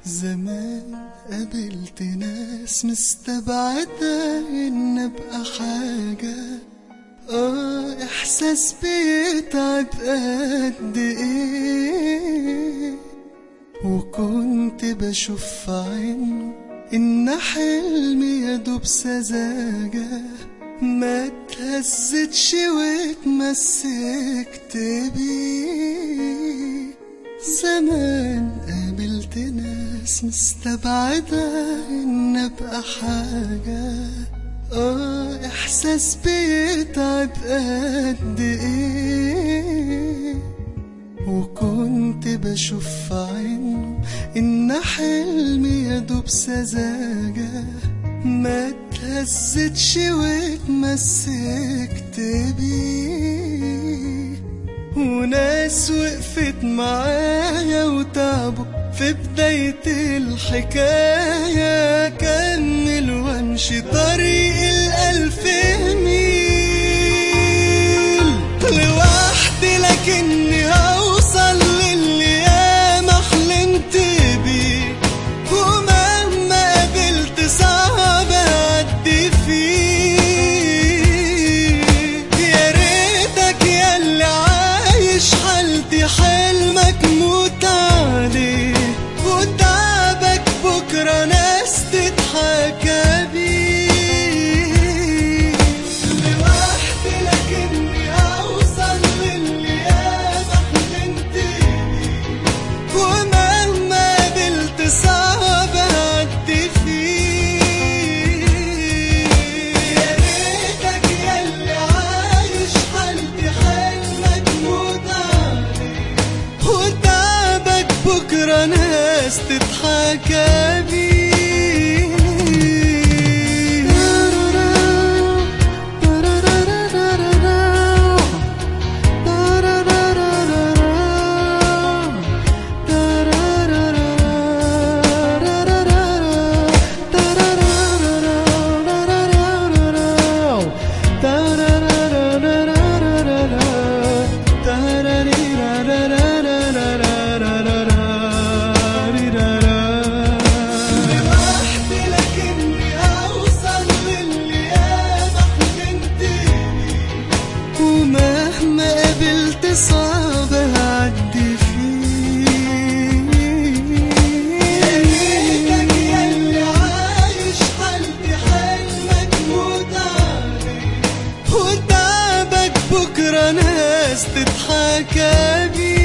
زمان قابلت ناس مستبعدة إن أبقى حاجة، إحساس بيتعب قد إيه، وكنت بشوف في عينه إن حلمي يدوب سذاجة، ما اتهزتش واتمسكت بيه. زمان قابلت ناس مستبعدة إن أبقى حاجة، إحساس بيتعب قد إيه، وكنت بشوف في عينه إن حلمي يدوب سذاجة، ما اتهزتش واتمسكت بيه. وناس وقفت معايا وتعبوا في بداية الحكاية، كمل وامشي طريق الألف ميل لوحدي، لكني هوصل للي ياما حلمت بيه، ومهما قابلت صعب أعدي فيه. يا ريتك ياللي عايش حالتي حلمك موت عليه، وتعبك بكرة ناس تتحكى بيه. لوحدي لكني هوصل للي ياما حلمت بيه، ومهما قابلت صعب أعدي فيه. يا ريتك ياللي عايش حالتي حلمك موت عليه، وتعبك بكرة ناس تتحكى بيه. ومهما قابلت صعب أعدي فيه. يا ريتك ياللي عايش حالتي حلمك موت عليه، وتعبك بكرة ناس تتحكى بيه.